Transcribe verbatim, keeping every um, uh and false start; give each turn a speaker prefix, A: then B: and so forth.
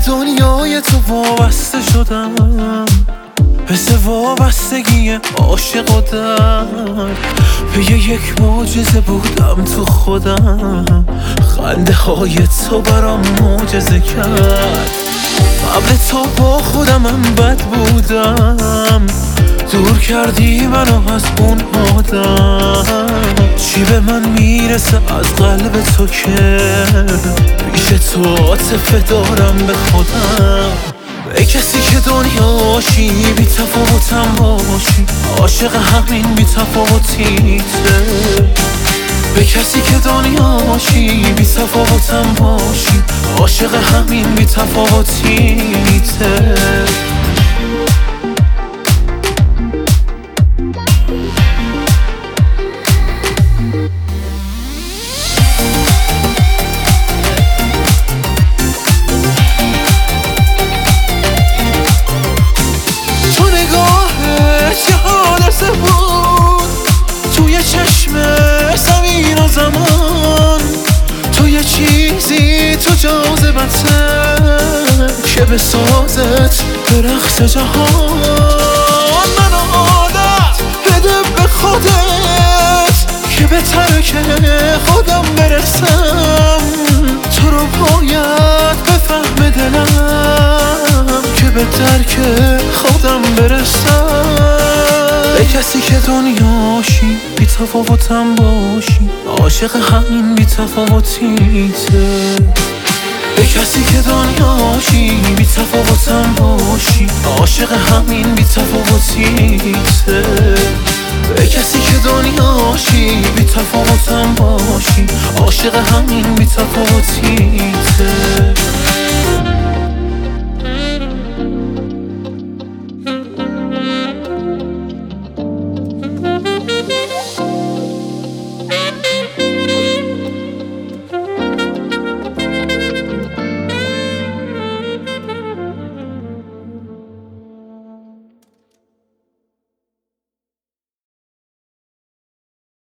A: دنیای تو وابسته شدم، مثل وابستگی عاشق و درد. به یک معجزه بودم تو خودم، خنده های تو برام معجزه کرد. قبل تو با خودمم بد بودم، دور کردی منو از اون آدم. چی به من میرسه از قلب تو که پیش تو عاطفه دارم به خودم. به کسی که دنیاشی بی تفاوتم باشی، عاشق همین بی تفاوتیته. به کسی که دنیاشی بی تفاوتم باشی، عاشق همین بی تفاوتیته. توی چشم زمین و زمان، توی چیزی تو جاذبته که بسازت درخت جهان. منو عادت بده به خودت که به ترک خودم برسم. تو رو باید بفهم دلم که به درک خودم برسم. به کسی که دنیاشی بی تفاوتم باشی، عاشق همین بی تفاوتیته. به کسی که دنیاشی بی تفاوتم باشی، عاشق همین بی تفاوتیته. به کسی که دنیاشی بی تفاوتم باشی، عاشق همین بی تفاوتیته.